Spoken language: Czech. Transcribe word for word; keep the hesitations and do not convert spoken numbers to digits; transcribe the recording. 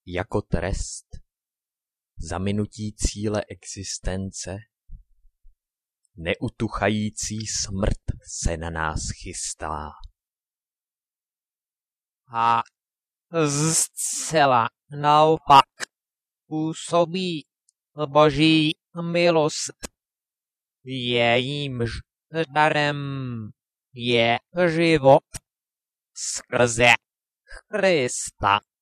jako trest za minutí cíle existence, neutuchající smrt se na nás chystá. A zcela naopak působí Boží milost, jejímž darem je život skrze Krista.